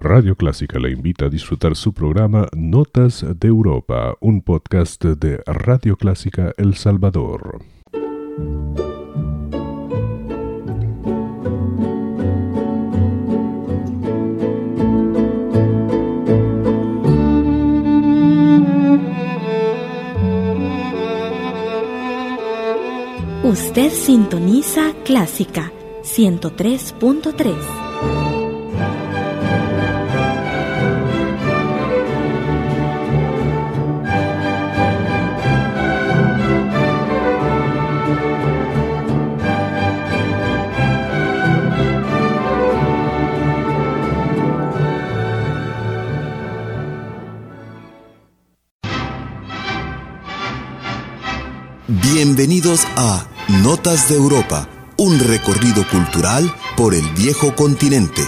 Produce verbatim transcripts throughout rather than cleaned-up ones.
Radio Clásica le invita a disfrutar su programa Notas de Europa, un podcast de Radio Clásica El Salvador. Usted sintoniza Clásica ciento tres punto tres. Bienvenidos a Notas de Europa, un recorrido cultural por el viejo continente.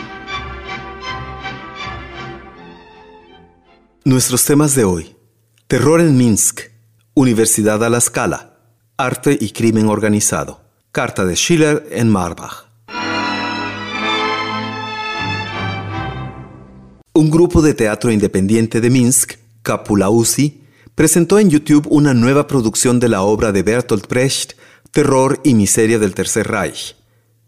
Nuestros temas de hoy: terror en Minsk, Universidad a la Scala, arte y crimen organizado, carta de Schiller en Marbach. Un grupo de teatro independiente de Minsk, Kapulausy, presentó en YouTube una nueva producción de la obra de Bertolt Brecht, Terror y miseria del Tercer Reich.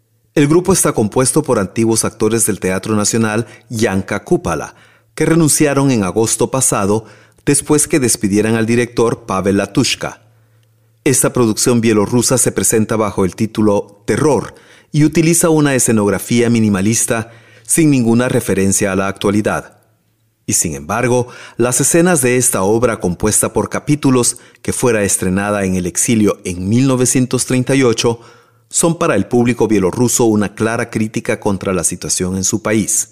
El grupo está compuesto por antiguos actores del Teatro Nacional Janka Kupala, que renunciaron en agosto pasado después que despidieran al director Pavel Latushka. Esta producción bielorrusa se presenta bajo el título Terror y utiliza una escenografía minimalista sin ninguna referencia a la actualidad. Y sin embargo, las escenas de esta obra compuesta por capítulos, que fuera estrenada en el exilio en mil novecientos treinta y ocho, son para el público bielorruso una clara crítica contra la situación en su país.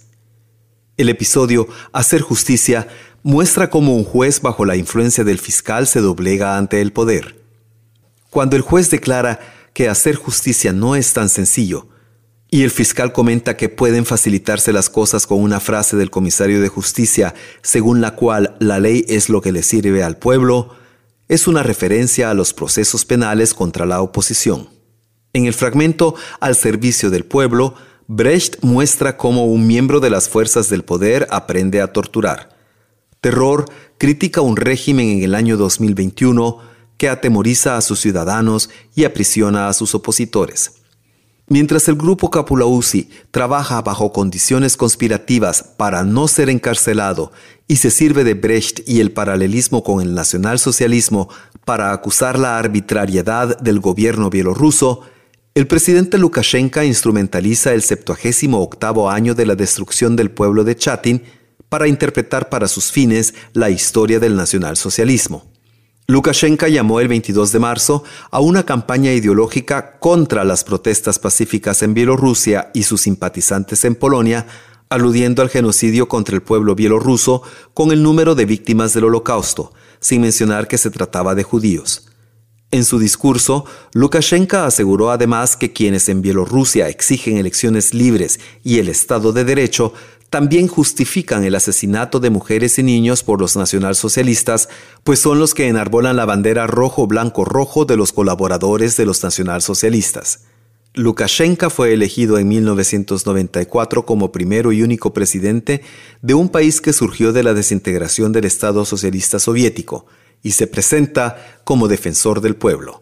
El episodio Hacer Justicia muestra cómo un juez bajo la influencia del fiscal se doblega ante el poder. Cuando el juez declara que hacer justicia no es tan sencillo, y el fiscal comenta que pueden facilitarse las cosas con una frase del comisario de justicia, según la cual la ley es lo que le sirve al pueblo, es una referencia a los procesos penales contra la oposición. En el fragmento Al servicio del pueblo, Brecht muestra cómo un miembro de las fuerzas del poder aprende a torturar. Terror critica un régimen en el año dos mil veintiuno que atemoriza a sus ciudadanos y aprisiona a sus opositores. Mientras el grupo Kapulausy trabaja bajo condiciones conspirativas para no ser encarcelado y se sirve de Brecht y el paralelismo con el nacionalsocialismo para acusar la arbitrariedad del gobierno bielorruso, el presidente Lukashenko instrumentaliza el septuagésimo octavo año de la destrucción del pueblo de Chatin para interpretar para sus fines la historia del nacionalsocialismo. Lukashenko llamó el veintidós de marzo a una campaña ideológica contra las protestas pacíficas en Bielorrusia y sus simpatizantes en Polonia, aludiendo al genocidio contra el pueblo bielorruso con el número de víctimas del Holocausto, sin mencionar que se trataba de judíos. En su discurso, Lukashenko aseguró además que quienes en Bielorrusia exigen elecciones libres y el Estado de Derecho también justifican el asesinato de mujeres y niños por los nacionalsocialistas, pues son los que enarbolan la bandera rojo-blanco-rojo de los colaboradores de los nacionalsocialistas. Lukashenko fue elegido en mil novecientos noventa y cuatro como primero y único presidente de un país que surgió de la desintegración del Estado socialista soviético y se presenta como defensor del pueblo.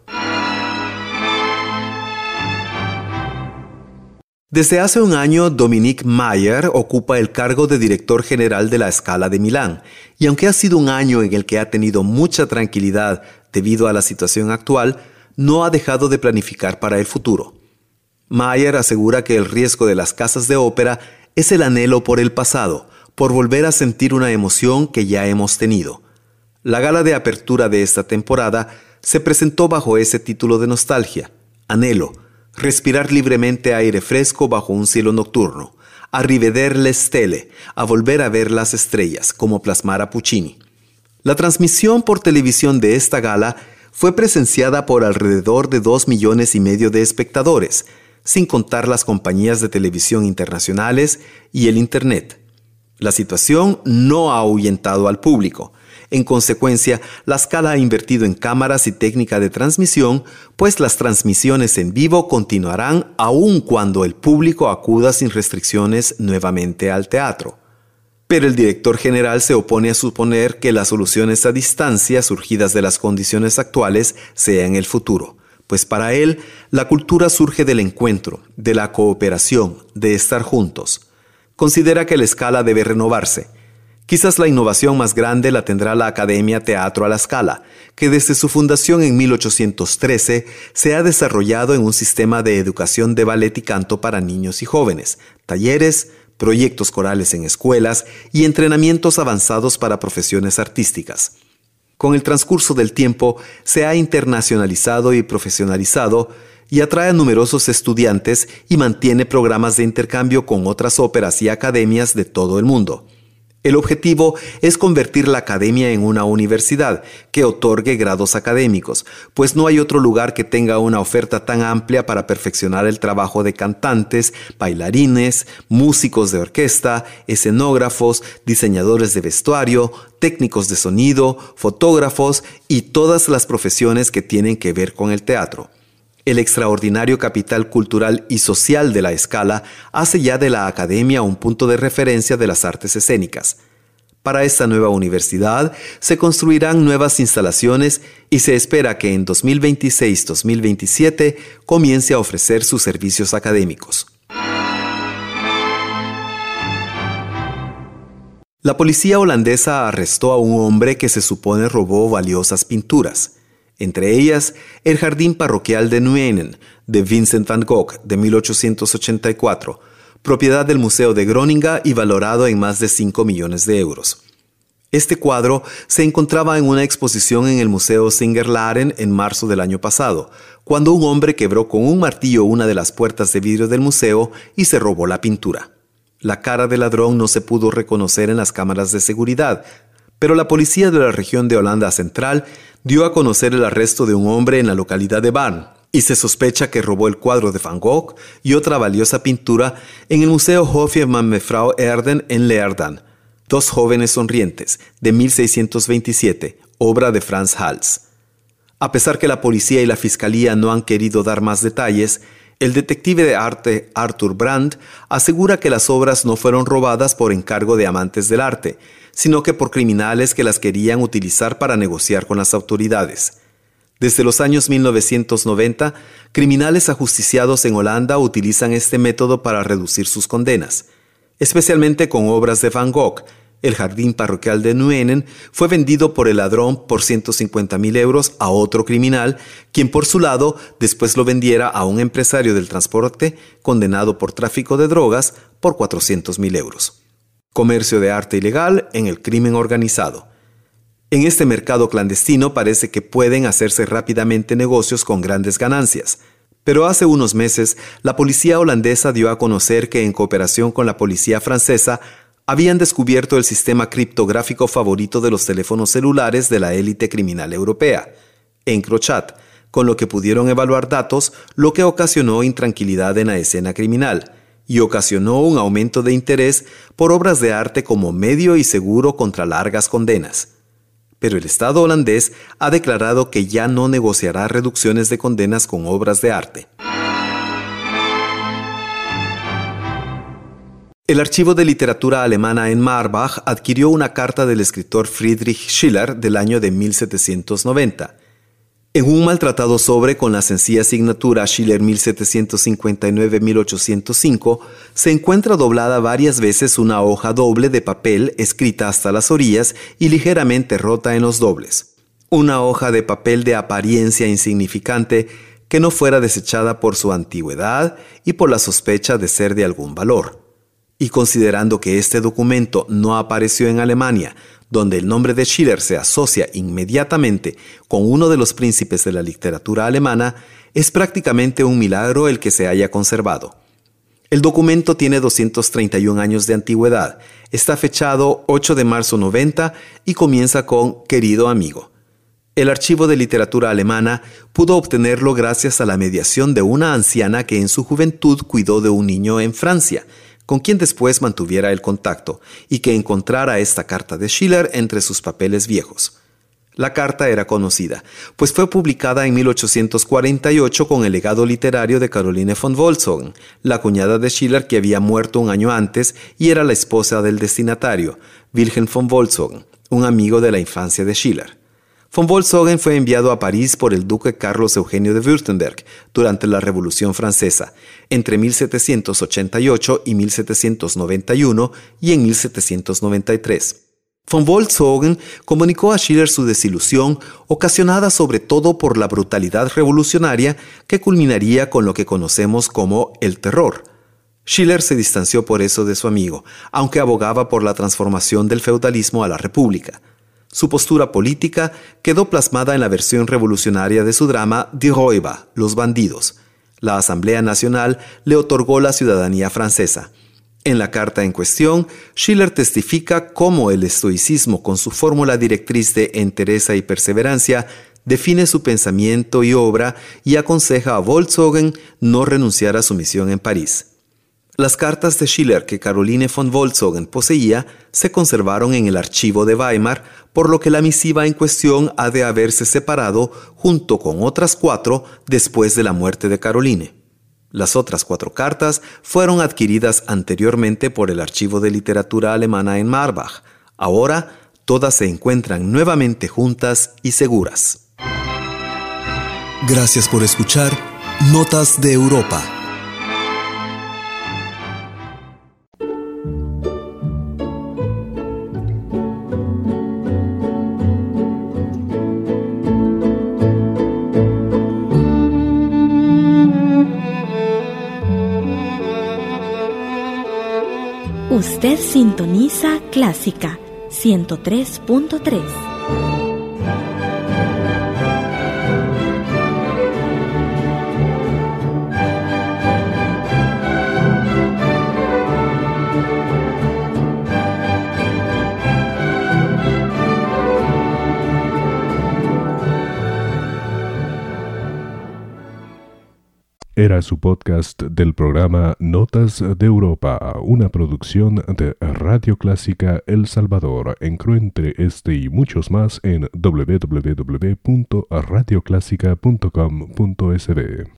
Desde hace un año, Dominique Mayer ocupa el cargo de director general de la Scala de Milán, y aunque ha sido un año en el que ha tenido mucha tranquilidad debido a la situación actual, no ha dejado de planificar para el futuro. Mayer asegura que el riesgo de las casas de ópera es el anhelo por el pasado, por volver a sentir una emoción que ya hemos tenido. La gala de apertura de esta temporada se presentó bajo ese título de nostalgia, anhelo, respirar libremente aire fresco bajo un cielo nocturno, a rivedere le stelle, a volver a ver las estrellas, como plasmara Puccini. La transmisión por televisión de esta gala fue presenciada por alrededor de dos millones y medio de espectadores, sin contar las compañías de televisión internacionales y el Internet. La situación no ha ahuyentado al público. En consecuencia, la Scala ha invertido en cámaras y técnica de transmisión, pues las transmisiones en vivo continuarán aun cuando el público acuda sin restricciones nuevamente al teatro. Pero el director general se opone a suponer que las soluciones a distancia surgidas de las condiciones actuales sean el futuro, pues para él la cultura surge del encuentro, de la cooperación, de estar juntos. Considera que la Scala debe renovarse. Quizás la innovación más grande la tendrá la Academia Teatro a la Scala, que desde su fundación en mil ochocientos trece se ha desarrollado en un sistema de educación de ballet y canto para niños y jóvenes, talleres, proyectos corales en escuelas y entrenamientos avanzados para profesiones artísticas. Con el transcurso del tiempo se ha internacionalizado y profesionalizado y atrae a numerosos estudiantes y mantiene programas de intercambio con otras óperas y academias de todo el mundo. El objetivo es convertir la academia en una universidad que otorgue grados académicos, pues no hay otro lugar que tenga una oferta tan amplia para perfeccionar el trabajo de cantantes, bailarines, músicos de orquesta, escenógrafos, diseñadores de vestuario, técnicos de sonido, fotógrafos y todas las profesiones que tienen que ver con el teatro. El extraordinario capital cultural y social de la Scala hace ya de la Academia un punto de referencia de las artes escénicas. Para esta nueva universidad se construirán nuevas instalaciones y se espera que en dos mil veintiséis dos mil veintisiete comience a ofrecer sus servicios académicos. La policía holandesa arrestó a un hombre que se supone robó valiosas pinturas. Entre ellas, el Jardín Parroquial de Nuenen, de Vincent van Gogh, de mil ochocientos ochenta y cuatro, propiedad del Museo de Groninga y valorado en más de cinco millones de euros. Este cuadro se encontraba en una exposición en el Museo Singer-Laren en marzo del año pasado, cuando un hombre quebró con un martillo una de las puertas de vidrio del museo y se robó la pintura. La cara del ladrón no se pudo reconocer en las cámaras de seguridad, pero la policía de la región de Holanda Central dio a conocer el arresto de un hombre en la localidad de Baarn y se sospecha que robó el cuadro de Van Gogh y otra valiosa pintura en el Museo Hofje van Mevrouw Erden en Leerdam, Dos jóvenes sonrientes, de mil seiscientos veintisiete, obra de Frans Hals. A pesar que la policía y la fiscalía no han querido dar más detalles, el detective de arte Arthur Brand asegura que las obras no fueron robadas por encargo de amantes del arte, sino que por criminales que las querían utilizar para negociar con las autoridades. Desde los años mil novecientos noventa, criminales ajusticiados en Holanda utilizan este método para reducir sus condenas, especialmente con obras de Van Gogh. El Jardín Parroquial de Nuenen fue vendido por el ladrón por ciento cincuenta mil euros a otro criminal, quien por su lado después lo vendiera a un empresario del transporte condenado por tráfico de drogas por cuatrocientos mil euros. Comercio de arte ilegal en el crimen organizado. En este mercado clandestino parece que pueden hacerse rápidamente negocios con grandes ganancias. Pero hace unos meses, la policía holandesa dio a conocer que en cooperación con la policía francesa habían descubierto el sistema criptográfico favorito de los teléfonos celulares de la élite criminal europea, EncroChat, con lo que pudieron evaluar datos, lo que ocasionó intranquilidad en la escena criminal y ocasionó un aumento de interés por obras de arte como medio y seguro contra largas condenas. Pero el Estado holandés ha declarado que ya no negociará reducciones de condenas con obras de arte. El Archivo de Literatura Alemana en Marbach adquirió una carta del escritor Friedrich Schiller del año de mil setecientos noventa. En un maltratado sobre con la sencilla signatura Schiller mil setecientos cincuenta y nueve a mil ochocientos cinco, se encuentra doblada varias veces una hoja doble de papel escrita hasta las orillas y ligeramente rota en los dobles. Una hoja de papel de apariencia insignificante que no fuera desechada por su antigüedad y por la sospecha de ser de algún valor. Y considerando que este documento no apareció en Alemania, donde el nombre de Schiller se asocia inmediatamente con uno de los príncipes de la literatura alemana, es prácticamente un milagro el que se haya conservado. El documento tiene doscientos treinta y un años de antigüedad, está fechado ocho de marzo noventa y comienza con «Querido amigo». El Archivo de Literatura Alemana pudo obtenerlo gracias a la mediación de una anciana que en su juventud cuidó de un niño en Francia, con quien después mantuviera el contacto, y que encontrara esta carta de Schiller entre sus papeles viejos. La carta era conocida, pues fue publicada en mil ochocientos cuarenta y ocho con el legado literario de Caroline von Wolzogen, la cuñada de Schiller que había muerto un año antes y era la esposa del destinatario, Wilhelm von Wolzogen, un amigo de la infancia de Schiller. Von Wolzogen fue enviado a París por el duque Carlos Eugenio de Württemberg durante la Revolución Francesa, entre mil setecientos ochenta y ocho y mil setecientos noventa y uno y en mil setecientos noventa y tres. Von Wolzogen comunicó a Schiller su desilusión, ocasionada sobre todo por la brutalidad revolucionaria que culminaría con lo que conocemos como el terror. Schiller se distanció por eso de su amigo, aunque abogaba por la transformación del feudalismo a la república. Su postura política quedó plasmada en la versión revolucionaria de su drama Die Räuber, Los Bandidos. La Asamblea Nacional le otorgó la ciudadanía francesa. En la carta en cuestión, Schiller testifica cómo el estoicismo, con su fórmula directriz de entereza y perseverancia, define su pensamiento y obra y aconseja a Wolzogen no renunciar a su misión en París. Las cartas de Schiller que Caroline von Wolzogen poseía se conservaron en el archivo de Weimar, por lo que la misiva en cuestión ha de haberse separado junto con otras cuatro después de la muerte de Caroline. Las otras cuatro cartas fueron adquiridas anteriormente por el Archivo de Literatura Alemana en Marbach. Ahora, todas se encuentran nuevamente juntas y seguras. Gracias por escuchar Notas de Europa. Usted sintoniza Clásica ciento tres punto tres. Era su podcast del programa Notas de Europa, una producción de Radio Clásica El Salvador. Encuentre este y muchos más en doble u doble u doble u punto radio clásica punto com punto es be.